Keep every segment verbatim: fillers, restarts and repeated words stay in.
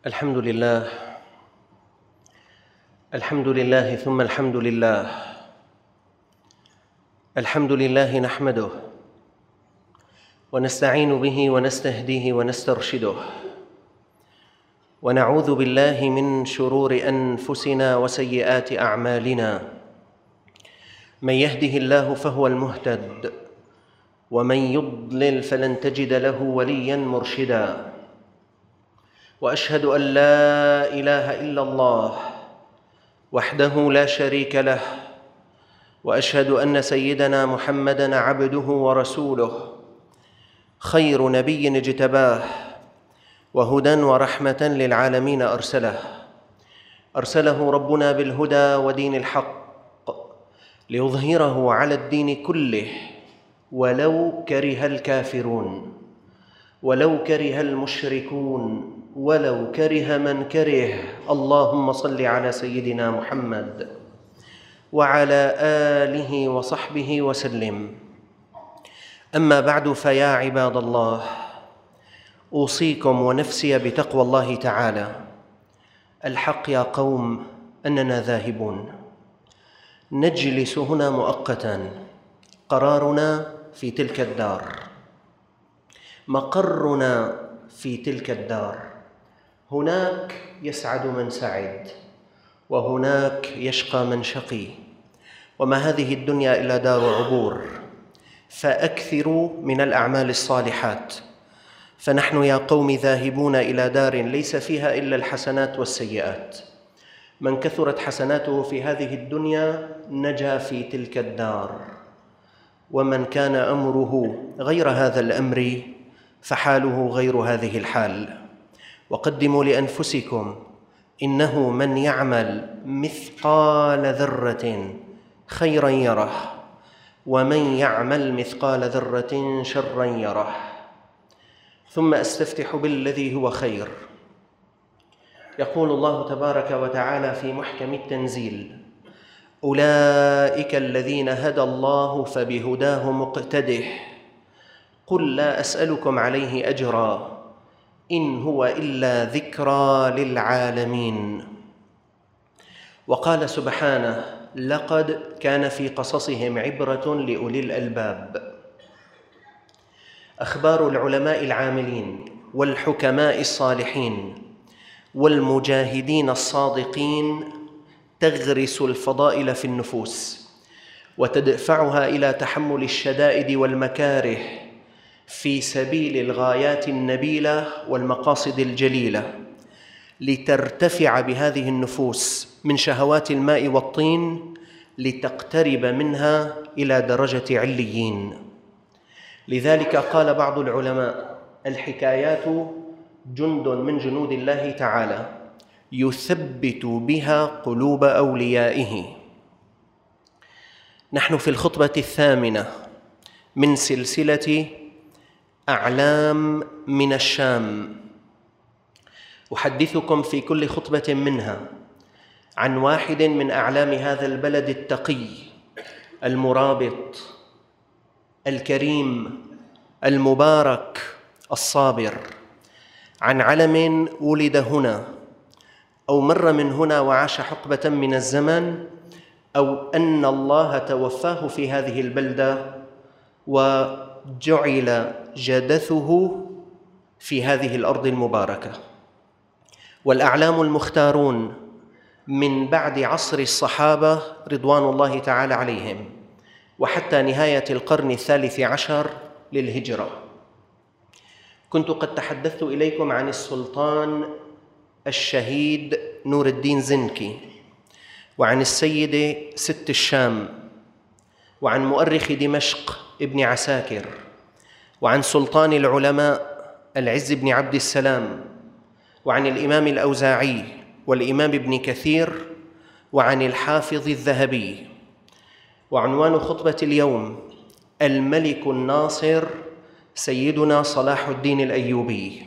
الحمد لله الحمد لله ثم الحمد لله الحمد لله نحمده ونستعين به ونستهديه ونسترشده ونعوذ بالله من شرور أنفسنا وسيئات أعمالنا. من يهده الله فهو المهتد ومن يضلل فلن تجد له وليا مرشدا. وأشهد أن لا إله إلا الله وحده لا شريك له، وأشهد أن سيدنا محمدًا عبده ورسوله، خير نبي اجتباه وهدى ورحمة للعالمين أرسله أرسله ربنا بالهدى ودين الحق ليظهره على الدين كله ولو كره الكافرون ولو كره المشركون ولو كره من كره. اللهم صل على سيدنا محمد وعلى آله وصحبه وسلم. أما بعد، فيا عباد الله، أوصيكم ونفسي بتقوى الله تعالى. الحق يا قوم أننا ذاهبون، نجلس هنا مؤقتاً، قرارنا في تلك الدار، مقرنا في تلك الدار. هناك يسعد من سعد وهناك يشقى من شقي، وما هذه الدنيا إلا دار عبور. فأكثروا من الأعمال الصالحات، فنحن يا قوم ذاهبون إلى دار ليس فيها إلا الحسنات والسيئات. من كثرت حسناته في هذه الدنيا نجا في تلك الدار، ومن كان أمره غير هذا الأمر فحاله غير هذه الحال. وقدموا لأنفسكم، إنه من يعمل مثقال ذرة خيراً يره، ومن يعمل مثقال ذرة شراً يره. ثم أستفتح بالذي هو خير. يقول الله تبارك وتعالى في محكم التنزيل: أولئك الذين هدى الله فبهداه مقتده، قل لا أسألكم عليه أجرا إن هو إلا ذكرى للعالمين. وقال سبحانه: لقد كان في قصصهم عبرة لأولي الألباب. أخبار العلماء العاملين والحكماء الصالحين والمجاهدين الصادقين تغرس الفضائل في النفوس وتدفعها إلى تحمل الشدائد والمكاره في سبيل الغايات النبيلة والمقاصد الجليلة، لترتفع بهذه النفوس من شهوات الماء والطين لتقترب منها إلى درجة عليين. لذلك قال بعض العلماء: الحكايات جند من جنود الله تعالى يثبت بها قلوب أوليائه. نحن في الخطبة الثامنة من سلسلة أعلام من الشام. أحدثكم في كل خطبة منها عن واحد من أعلام هذا البلد التقي المرابط الكريم المبارك الصابر، عن علم ولد هنا أو مر من هنا وعاش حقبة من الزمن، أو أن الله توفاه في هذه البلدة وجعل جدثه في هذه الأرض المباركة. والأعلام المختارون من بعد عصر الصحابة رضوان الله تعالى عليهم وحتى نهاية القرن الثالث عشر للهجرة. كنت قد تحدثت إليكم عن السلطان الشهيد نور الدين زنكي، وعن السيدة ست الشام، وعن مؤرخ دمشق ابن عساكر، وعن سلطان العلماء العز بن عبد السلام، وعن الإمام الأوزاعي والإمام ابن كثير، وعن الحافظ الذهبي. وعنوان خطبة اليوم: الملك الناصر سيدنا صلاح الدين الأيوبي.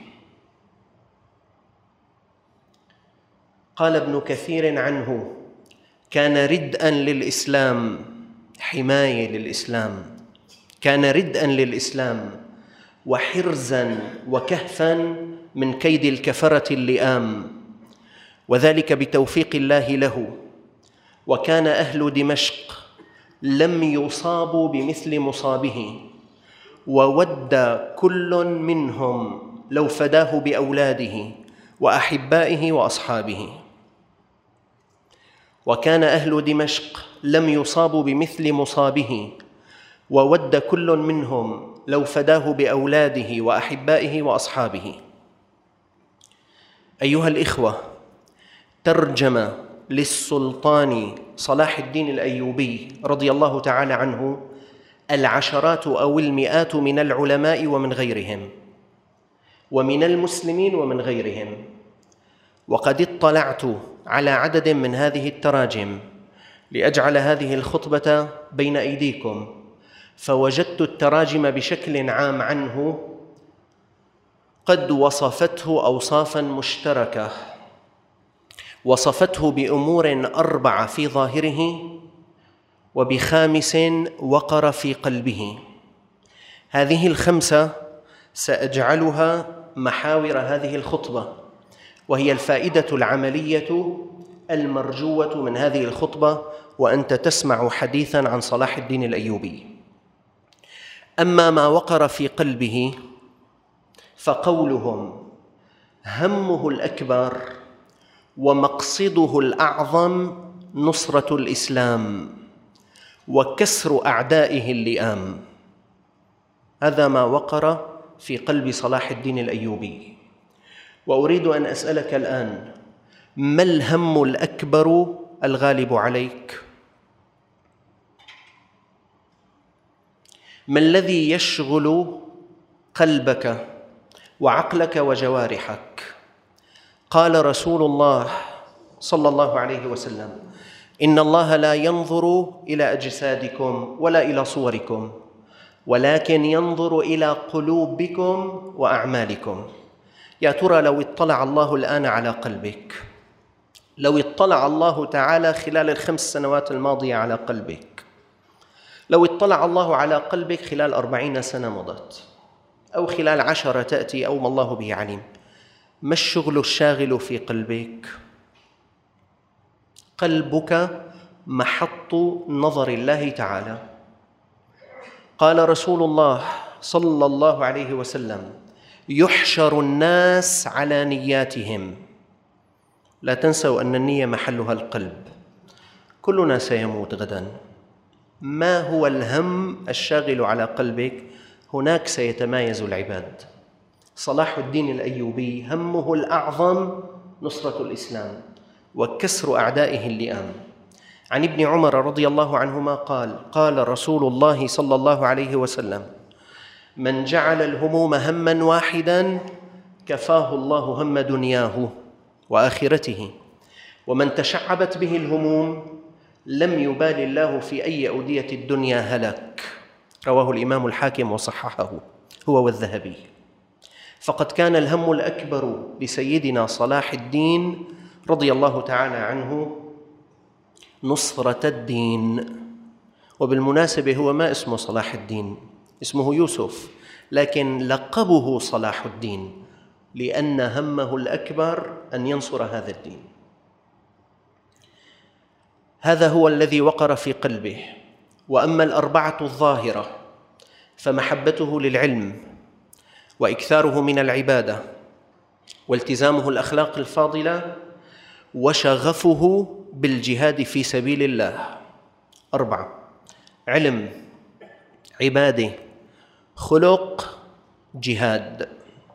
قال ابن كثير عنه: كان ردءا للإسلام، حماية للإسلام، كان ردءا للإسلام وحرزا وكهفا من كيد الكفرة اللئام، وذلك بتوفيق الله له. وكان أهل دمشق لم يصابوا بمثل مصابه، وود كل منهم لو فداه بأولاده وأحبائه وأصحابه. وكان أهل دمشق لم يصابوا بمثل مصابه، وود كل منهم لو فداه بأولاده وأحبائه وأصحابه. أيها الإخوة، ترجم للسلطان صلاح الدين الأيوبي رضي الله تعالى عنه العشرات أو المئات من العلماء ومن غيرهم، ومن المسلمين ومن غيرهم. وقد اطلعت على عدد من هذه التراجم لأجعل هذه الخطبة بين أيديكم، فوجدت التراجم بشكل عام عنه قد وصفته أوصافاً مشتركة، وصفته بأمور أربعة في ظاهره وبخامس وقر في قلبه. هذه الخمسة سأجعلها محاور هذه الخطبة، وهي الفائدة العملية المرجوة من هذه الخطبة، وأنت تسمع حديثاً عن صلاح الدين الأيوبي. أما ما وقر في قلبه فقولهم همه الأكبر ومقصده الأعظم نصرة الإسلام وكسر أعدائه اللئام. هذا ما وقر في قلب صلاح الدين الأيوبي. وأريد أن أسألك الآن: ما الهم الأكبر الغالب عليك؟ ما الذي يشغل قلبك وعقلك وجوارحك؟ قال رسول الله صلى الله عليه وسلم: إن الله لا ينظر إلى أجسادكم ولا إلى صوركم، ولكن ينظر إلى قلوبكم وأعمالكم. يا ترى لو اطلع الله الآن على قلبك، لو اطلع الله تعالى خلال الخمس سنوات الماضية على قلبك، لو اطلع الله على قلبك خلال أربعين سنة مضت، أو خلال عشرة تأتي، أو ما الله به عليم، ما الشغل الشاغل في قلبك؟ قلبك محط نظر الله تعالى. قال رسول الله صلى الله عليه وسلم: يحشر الناس على نياتهم. لا تنسوا أن النية محلها القلب. كلنا سيموت غداً. ما هو الهم الشاغل على قلبك؟ هناك سيتمايز العباد. صلاح الدين الأيوبي همه الأعظم نصرة الإسلام وكسر أعدائه اللئام. عن ابن عمر رضي الله عنهما قال: قال رسول الله صلى الله عليه وسلم: من جعل الهموم هماً واحداً كفاه الله هم دنياه وآخرته، ومن تشعبت به الهموم لم يبال الله في أي أودية الدنيا هلك. رواه الإمام الحاكم وصححه هو والذهبي. فقد كان الهم الأكبر لسيدنا صلاح الدين رضي الله تعالى عنه نصرة الدين. وبالمناسبة هو ما اسمه صلاح الدين، اسمه يوسف، لكن لقبه صلاح الدين لأن همه الأكبر أن ينصر هذا الدين. هذا هو الذي وقر في قلبه. وأما الأربعة الظاهرة فمحبته للعلم، وإكثاره من العبادة، والتزامه الأخلاق الفاضلة، وشغفه بالجهاد في سبيل الله. أربعة: علم، عبادة، خلق، جهاد.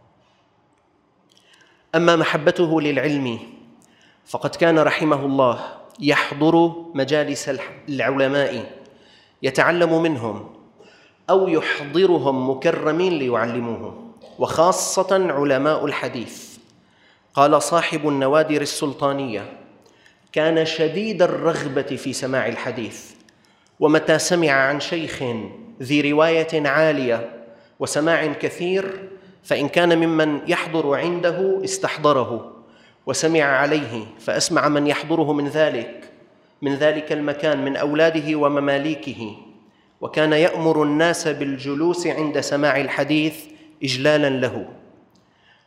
أما محبته للعلم فقد كان رحمه الله يحضر مجالس العلماء يتعلم منهم، أو يحضرهم مكرمين ليعلموه، وخاصة علماء الحديث. قال صاحب النوادر السلطانية: كان شديد الرغبة في سماع الحديث، ومتى سمع عن شيخ ذي رواية عالية وسماع كثير فإن كان ممن يحضر عنده استحضره وسمع عليه، فأسمع من يحضره من ذلك من ذلك المكان من أولاده ومماليكه. وكان يأمر الناس بالجلوس عند سماع الحديث إجلالاً له.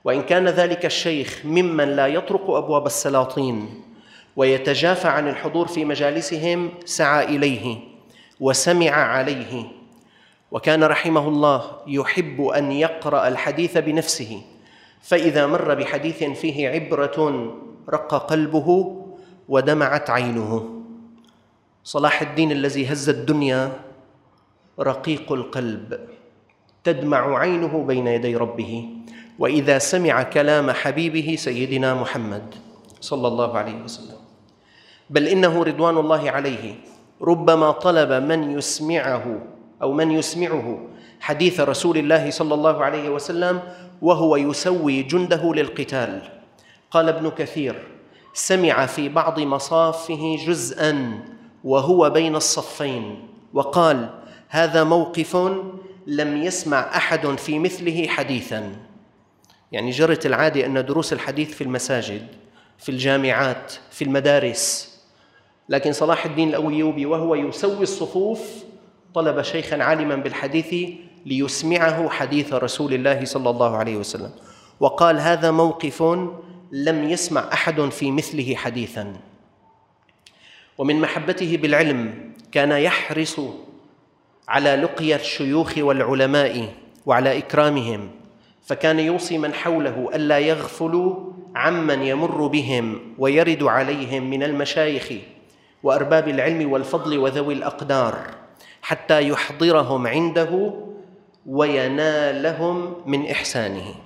وإن كان ذلك الشيخ ممن لا يطرق أبواب السلاطين ويتجافى عن الحضور في مجالسهم، سعى إليه وسمع عليه. وكان رحمه الله يحب أن يقرأ الحديث بنفسه، فإذا مر بحديث فيه عبرة رق قلبه ودمعت عينه. صلاح الدين الذي هز الدنيا رقيق القلب، تدمع عينه بين يدي ربه وإذا سمع كلام حبيبه سيدنا محمد صلى الله عليه وسلم. بل إنه رضوان الله عليه ربما طلب من يسمعه أو من يسمعه حديث رسول الله صلى الله عليه وسلم وهو يسوي جنده للقتال. قال ابن كثير: سمع في بعض مصافه جزءاً وهو بين الصفين، وقال: هذا موقف لم يسمع أحد في مثله حديثاً. يعني جرت العادة أن دروس الحديث في المساجد، في الجامعات، في المدارس، لكن صلاح الدين الأيوبي وهو يسوي الصفوف طلب شيخاً عالماً بالحديث ليسمعه حديث رسول الله صلى الله عليه وسلم، وقال: هذا موقف لم يسمع أحد في مثله حديثاً. ومن محبته بالعلم كان يحرص على لقيا الشيوخ والعلماء وعلى إكرامهم، فكان يوصي من حوله ألا يغفلوا عمن يمر بهم ويرد عليهم من المشايخ وأرباب العلم والفضل وذوي الأقدار، حتى يحضرهم عنده وينالهم من إحسانه.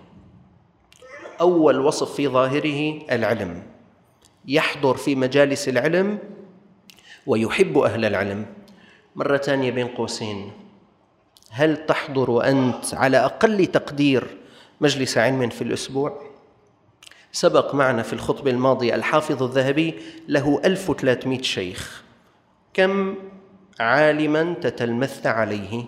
أول وصف في ظاهره العلم، يحضر في مجالس العلم ويحب أهل العلم. مرة ثانية بين قوسين، هل تحضر أنت على أقل تقدير مجلس علم في الأسبوع؟ سبق معنا في الخطبة الماضية الحافظ الذهبي له ألف وثلاثمائة شيخ، كم عالماً تتلمذت عليه؟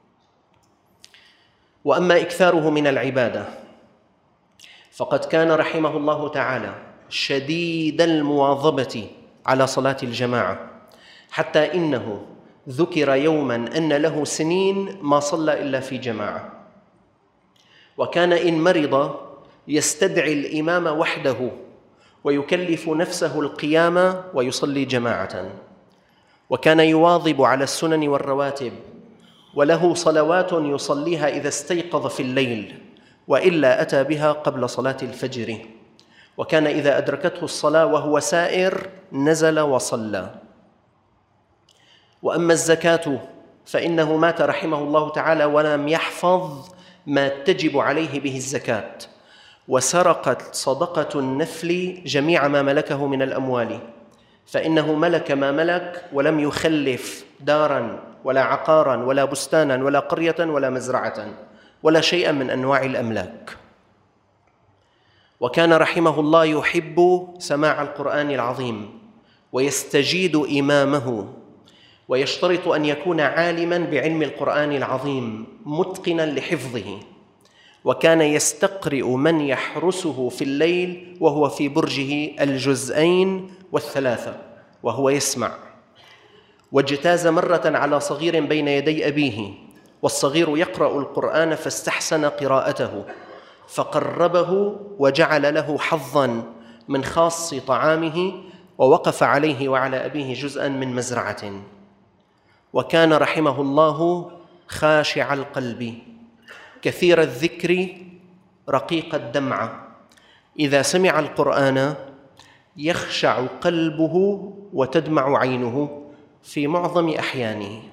وأما إكثاره من العبادة فقد كان رحمه الله تعالى شديد المواظبة على صلاة الجماعة، حتى إنه ذكر يوماً أن له سنين ما صلى إلا في جماعة، وكان إن مرض يستدعي الإمام وحده ويكلف نفسه القيام ويصلي جماعة، وكان يواظب على السنن والرواتب، وله صلوات يصليها إذا استيقظ في الليل، وإلا أتى بها قبل صلاة الفجر، وكان إذا أدركته الصلاة وهو سائر نزل وصلى. وأما الزكاة فإنه مات رحمه الله تعالى ولم يحفظ ما تجب عليه به الزكاة، وسرقت صدقة النفل جميع ما ملكه من الأموال، فإنه ملك ما ملك ولم يخلف داراً ولا عقاراً ولا بستاناً ولا قرية ولا مزرعة ولا شيئاً من أنواع الأملاك. وكان رحمه الله يحب سماع القرآن العظيم ويستجيد إمامه، ويشترط أن يكون عالماً بعلم القرآن العظيم متقناً لحفظه، وكان يستقرئ من يحرسه في الليل وهو في برجه الجزئين والثلاثة وهو يسمع. واجتاز مرة على صغير بين يدي أبيه، والصغير يقرأ القرآن فاستحسن قراءته فقربه وجعل له حظاً من خاص طعامه، ووقف عليه وعلى أبيه جزءاً من مزرعة. وكان رحمه الله خاشع القلب كثير الذكر رقيق الدمعة، إذا سمع القرآن يخشع قلبه وتدمع عينه في معظم أحيانه.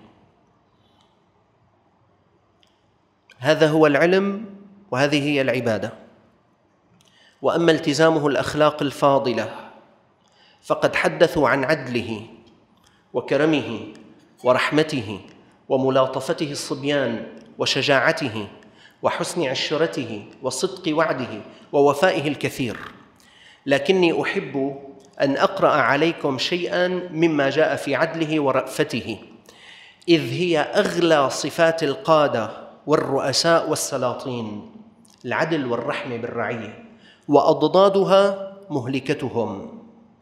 هذا هو العلم وهذه هي العبادة. وأما التزامه الأخلاق الفاضلة فقد حدثوا عن عدله وكرمه ورحمته وملاطفته الصبيان وشجاعته وحسن عشرته وصدق وعده ووفائه الكثير، لكني أحب أن أقرأ عليكم شيئاً مما جاء في عدله ورأفته، إذ هي أغلى صفات القادة والرؤساء والسلاطين، العدل والرحمة بالرعية، وأضدادها مهلكتهم.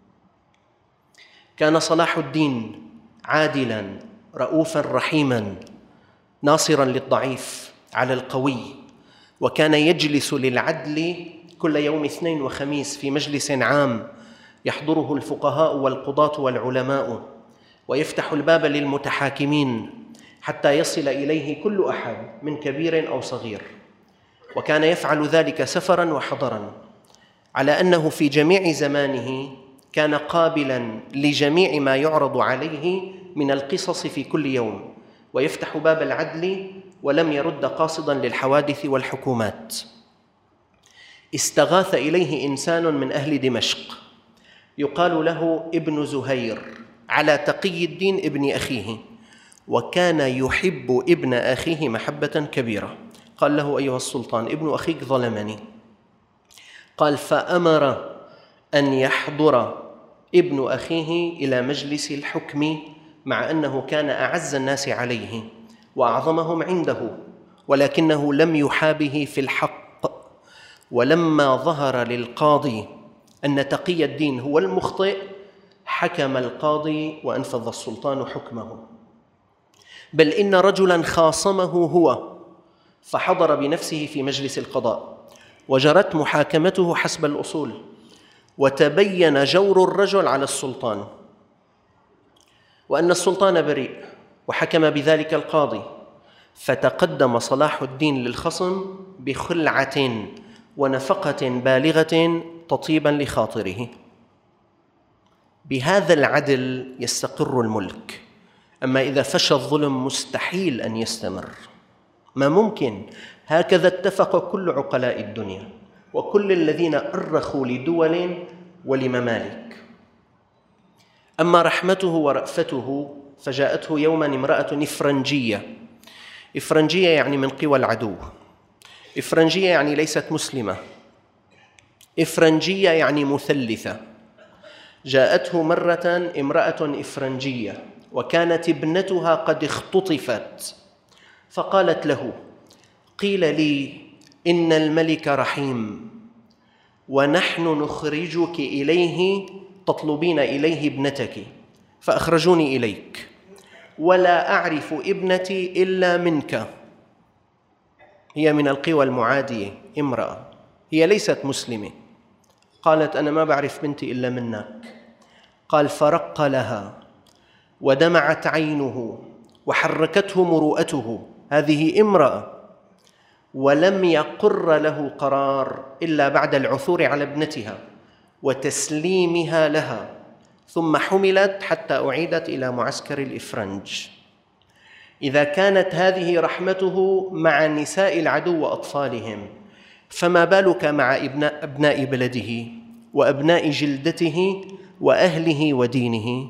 كان صلاح الدين عادلاً رؤوفاً رحيماً ناصراً للضعيف على القوي، وكان يجلس للعدل كل يوم اثنين وخميس في مجلس عام يحضره الفقهاء والقضاة والعلماء، ويفتح الباب للمتحاكمين حتى يصل إليه كل أحد من كبير أو صغير. وكان يفعل ذلك سفراً وحضراً، على أنه في جميع زمانه كان قابلاً لجميع ما يعرض عليه من القصص في كل يوم، ويفتح باب العدل ولم يرد قاصداً للحوادث والحكومات. استغاث إليه إنسان من أهل دمشق يقال له ابن زهير على تقي الدين ابن أخيه، وكان يحب ابن أخيه محبة كبيرة. قال له: أيها السلطان، ابن أخيك ظلمني. قال: فأمر أن يحضر ابن أخيه إلى مجلس الحكم، مع أنه كان أعز الناس عليه وأعظمهم عنده، ولكنه لم يحابه في الحق. ولما ظهر للقاضي أن تقي الدين هو المخطئ، حكم القاضي وأنفذ السلطان حكمه. بل إن رجلاً خاصمه هو فحضر بنفسه في مجلس القضاء، وجرت محاكمته حسب الأصول، وتبين جور الرجل على السلطان، وأن السلطان بريء، وحكم بذلك القاضي. فتقدم صلاح الدين للخصم بخلعة ونفقة بالغة تطيباً لخاطره. بهذا العدل يستقر الملك. أما إذا فشى الظلم مستحيل أن يستمر، ما ممكن. هكذا اتفق كل عقلاء الدنيا وكل الذين أرخوا لدول ولممالك. أما رحمته ورأفته فجاءته يوماً امرأة إفرنجية. إفرنجية يعني من قوى العدو، إفرنجية يعني ليست مسلمة، إفرنجية يعني مثلثة. جاءته مرة امرأة إفرنجية وكانت ابنتها قد اختطفت، فقالت له: قيل لي إن الملك رحيم، ونحن نخرجك إليه تطلبين إليه ابنتك، فأخرجوني إليك، ولا أعرف ابنتي إلا منك. هي من القوى المعادية، امرأة، هي ليست مسلمة. قالت: أنا ما بعرف بنتي إلا منك. قال: فرق لها ودمعت عينه وحركته مروءته، هذه امرأة، ولم يقر له قرار إلا بعد العثور على ابنتها وتسليمها لها، ثم حملت حتى أعيدت إلى معسكر الإفرنج. إذا كانت هذه رحمته مع نساء العدو وأطفالهم، فما بالك مع ابناء, أبناء بلده وأبناء جلدته وأهله ودينه؟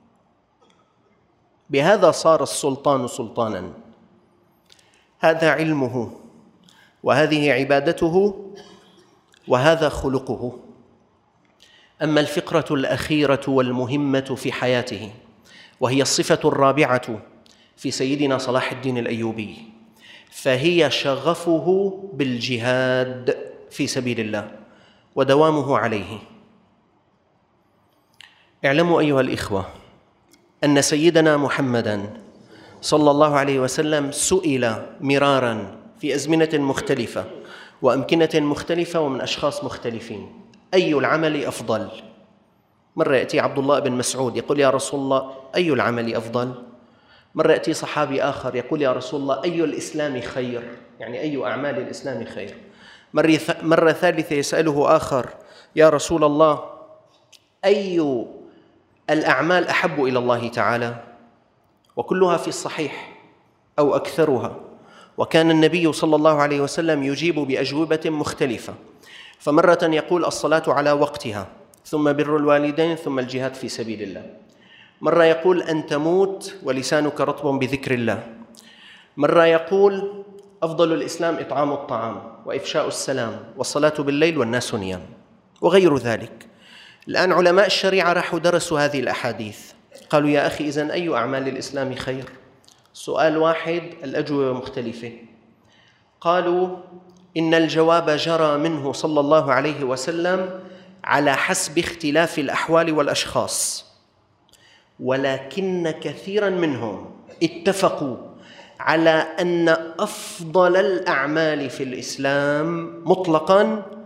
بهذا صار السلطان سلطاناً. هذا علمه، وهذه عبادته، وهذا خلقه. أما الفقرة الأخيرة والمهمة في حياته، وهي الصفة الرابعة في سيدنا صلاح الدين الأيوبي، فهي شغفه بالجهاد في سبيل الله ودوامه عليه. اعلموا أيها الإخوة أن سيدنا محمداً صلى الله عليه وسلم سئل مراراً في أزمنة مختلفة وأمكنة مختلفة ومن أشخاص مختلفين: أي العمل أفضل؟ مرة يأتي عبد الله بن مسعود يقول: يا رسول الله، أي العمل أفضل؟ مرة يأتي صحابي آخر يقول: يا رسول الله، أي الإسلام خير؟ يعني أي أعمال الإسلام خير؟ مرة ثالثة يسأله آخر: يا رسول الله، أي الأعمال أحب إلى الله تعالى؟ وكلها في الصحيح أو أكثرها. وكان النبي صلى الله عليه وسلم يجيب بأجوبة مختلفة. فمرة يقول: الصلاة على وقتها، ثم بر الوالدين، ثم الجهاد في سبيل الله. مرة يقول: أن تموت ولسانك رطب بذكر الله. مرة يقول: أفضل الإسلام إطعام الطعام وإفشاء السلام والصلاة بالليل والناس نيام، وغير ذلك. الآن علماء الشريعة راحوا درسوا هذه الأحاديث، قالوا: يا أخي، إذن أي أعمال الإسلام خير؟ سؤال واحد، الأجوبة مختلفة. قالوا: إن الجواب جرى منه صلى الله عليه وسلم على حسب اختلاف الأحوال والأشخاص، ولكن كثيراً منهم اتفقوا على أن أفضل الأعمال في الإسلام مطلقاً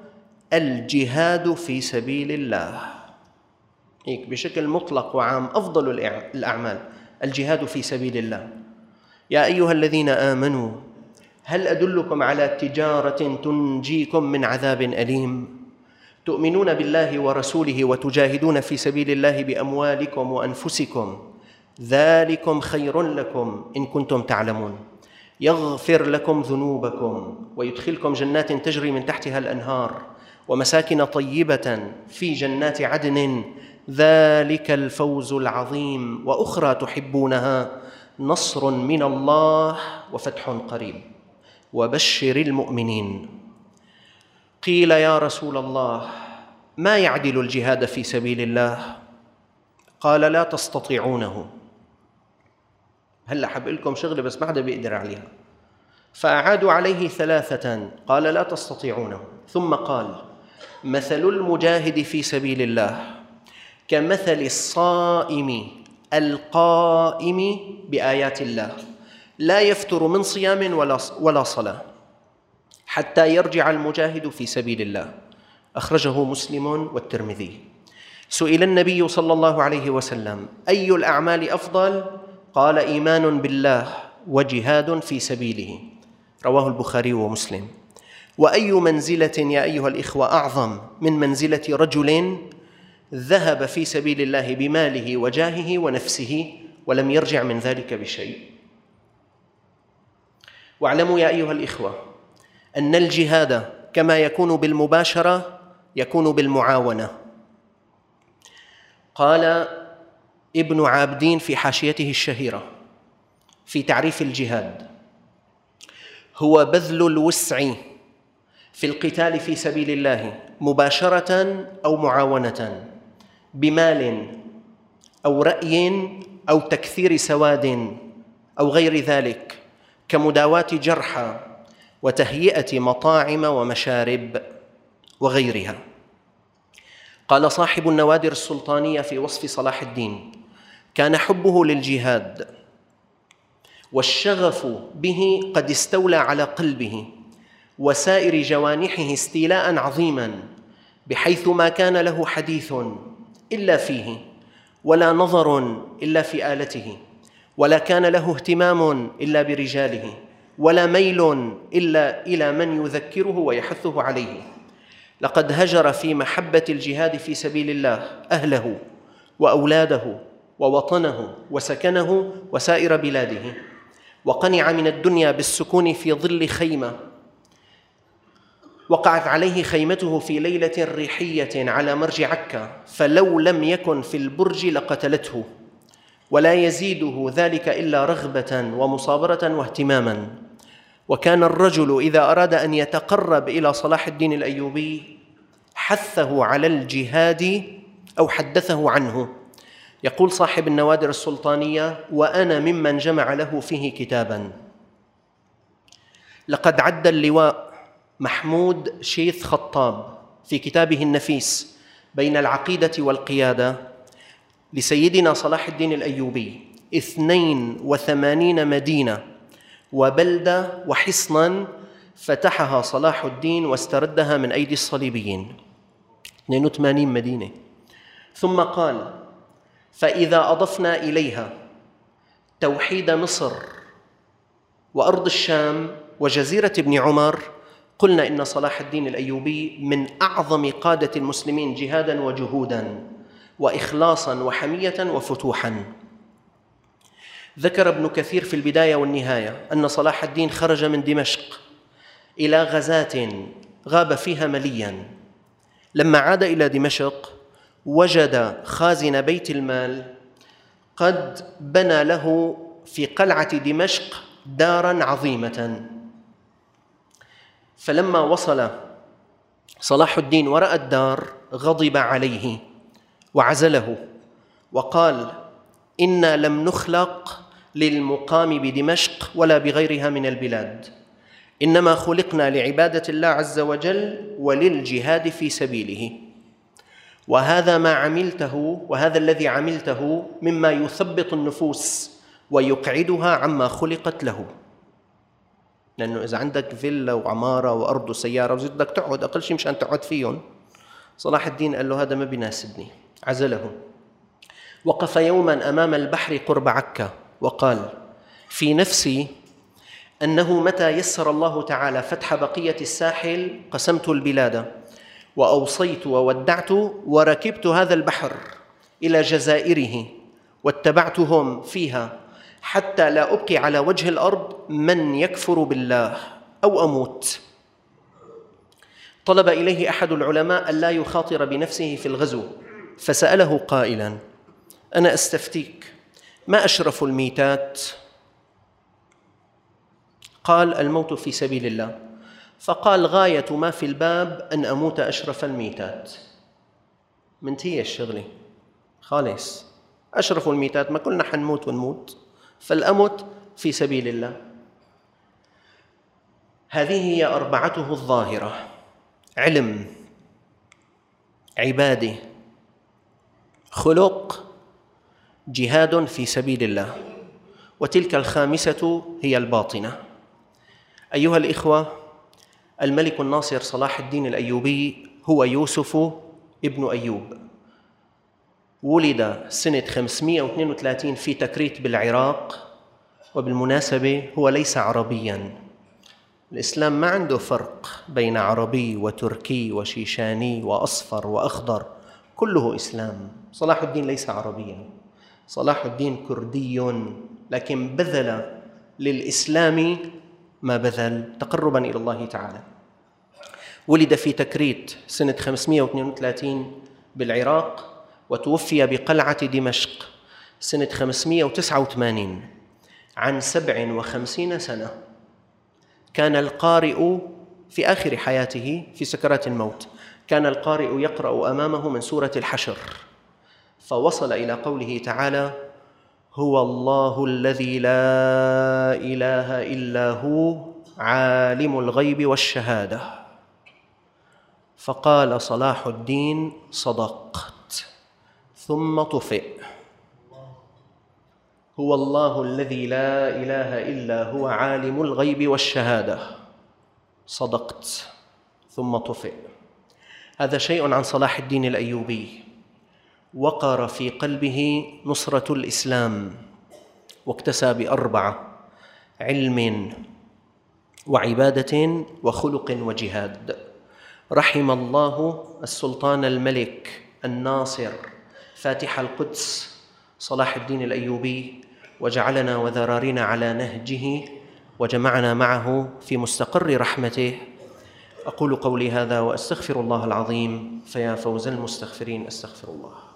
الجهاد في سبيل الله، هيك بشكل مطلق وعام، أفضل الأعمال الجهاد في سبيل الله. يا أيها الذين آمنوا هل أدلكم على تجارة تنجيكم من عذاب أليم تؤمنون بالله ورسوله وتجاهدون في سبيل الله بأموالكم وأنفسكم ذلكم خير لكم إن كنتم تعلمون يغفر لكم ذنوبكم ويدخلكم جنات تجري من تحتها الأنهار ومساكن طيبة في جنات عدن ذلك الفوز العظيم وأخرى تحبونها نصر من الله وفتح قريب وبشر المؤمنين. قيل يا رسول الله ما يعدل الجهاد في سبيل الله؟ قال لا تستطيعونه. هلأ حب لكم شغلة بس ما حدا بيقدر عليها. فأعادوا عليه ثلاثة قال لا تستطيعونه، ثم قال مثل المجاهد في سبيل الله كمثل الصائم القائم بآيات الله لا يفتر من صيام ولا صلاة حتى يرجع المجاهد في سبيل الله. أخرجه مسلم والترمذي. سئل النبي صلى الله عليه وسلم أي الأعمال أفضل؟ قال إيمان بالله وجهاد في سبيله، رواه البخاري ومسلم. وأي منزلة يا أيها الإخوة أعظم من منزلة رجل ذهب في سبيل الله بماله وجاهه ونفسه ولم يرجع من ذلك بشيء. واعلموا يا أيها الإخوة أن الجهاد كما يكون بالمباشرة يكون بالمعاونة. قال ابن عابدين في حاشيته الشهيرة في تعريف الجهاد: هو بذل الوسع في القتال في سبيل الله مباشرة أو معاونة بمال أو رأي أو تكثير سواد أو غير ذلك، كمداواة جرحى وتهيئة مطاعم ومشارب وغيرها. قال صاحب النوادر السلطانية في وصف صلاح الدين: كان حبه للجهاد والشغف به قد استولى على قلبه وسائر جوانحه استيلاء عظيما، بحيث ما كان له حديث إلا فيه، ولا نظر إلا في آلته، ولا كان له اهتمام إلا برجاله، ولا ميل إلا إلى من يذكره ويحثه عليه. لقد هجر في محبة الجهاد في سبيل الله أهله وأولاده ووطنه وسكنه وسائر بلاده، وقنع من الدنيا بالسكون في ظل خيمة وقعت عليه خيمته في ليلة ريحية على مرج عكا، فلو لم يكن في البرج لقتلته، ولا يزيده ذلك إلا رغبة ومصابرة واهتماما. وكان الرجل إذا أراد أن يتقرب إلى صلاح الدين الأيوبي حثه على الجهاد أو حدثه عنه. يقول صاحب النوادر السلطانية: وأنا ممن جمع له فيه كتابا. لقد عد اللواء محمود شيث خطاب في كتابه النفيس بين العقيدة والقيادة لسيدنا صلاح الدين الأيوبي اثنين وثمانين مدينة وبلدة وحصنا فتحها صلاح الدين واستردها من أيدي الصليبيين، اثنين وثمانين مدينة. ثم قال: فإذا أضفنا إليها توحيد مصر وأرض الشام وجزيرة ابن عمر قلنا إن صلاح الدين الأيوبي من أعظم قادة المسلمين جهاداً وجهوداً وإخلاصاً وحمية وفتوحاً. ذكر ابن كثير في البداية والنهاية أن صلاح الدين خرج من دمشق إلى غزاة غاب فيها ملياً. لما عاد إلى دمشق وجد خازن بيت المال قد بنى له في قلعة دمشق داراً عظيمة. فلما وصل صلاح الدين ورأى الدار غضب عليه وعزله وقال: إنا لم نخلق للمقام بدمشق ولا بغيرها من البلاد، إنما خلقنا لعبادة الله عز وجل وللجهاد في سبيله، وهذا ما عملته وهذا الذي عملته مما يثبط النفوس ويقعدها عما خلقت له. لأنه إذا عندك فيلا وعمارة وأرض وسيارة وبدك تقعد أقل شيء مشان تقعد فيهم، صلاح الدين قال له هذا ما بيناسبني، عزله. وقف يوما أمام البحر قرب عكا وقال: في نفسي أنه متى يسر الله تعالى فتح بقية الساحل قسمت البلاد وأوصيت وودعت وركبت هذا البحر إلى جزائره واتبعتهم فيها حتى لا أبقي على وجه الأرض من يكفر بالله أو أموت. طلب إليه أحد العلماء ألا يخاطر بنفسه في الغزو، فسأله قائلاً: أنا أستفتيك، ما أشرف الميتات؟ قال: الموت في سبيل الله. فقال: غاية ما في الباب أن أموت أشرف الميتات. منتهية الشغلة خالص، أشرف الميتات، ما كلنا حنموت ونموت، فالأموت في سبيل الله. هذه هي أربعته الظاهرة: علم، عبادة، خلق، جهاد في سبيل الله. وتلك الخامسة هي الباطنة. أيها الإخوة، الملك الناصر صلاح الدين الأيوبي هو يوسف ابن أيوب، ولد سنة خمسمائة واثنين وثلاثين في تكريت بالعراق. وبالمناسبة هو ليس عربياً، الإسلام ما عنده فرق بين عربي وتركي وشيشاني وأصفر وأخضر، كله إسلام. صلاح الدين ليس عربياً، صلاح الدين كردي، لكن بذل للإسلام ما بذل تقرباً إلى الله تعالى. ولد في تكريت سنة خمسمائة واثنين وثلاثين بالعراق، وتوفي بقلعة دمشق سنة خمسمائة وتسعة وثمانين عن سبع وخمسين سنة. كان القارئ في آخر حياته في سكرات الموت، كان القارئ يقرأ أمامه من سورة الحشر، فوصل إلى قوله تعالى: هو الله الذي لا إله إلا هو عالم الغيب والشهادة. فقال صلاح الدين: صدقت، ثم طفئ. هو الله الذي لا إله إلا هو عالم الغيب والشهادة، صدقت، ثم طفئ. هذا شيء عن صلاح الدين الأيوبي. وقر في قلبه نصرة الإسلام، واكتسى بأربعة: علم وعبادة وخلق وجهاد. رحم الله السلطان الملك الناصر فاتح القدس صلاح الدين الأيوبي، وجعلنا وذرارنا على نهجه، وجمعنا معه في مستقر رحمته. أقول قولي هذا وأستغفر الله العظيم، فيا فوز المستغفرين، أستغفر الله.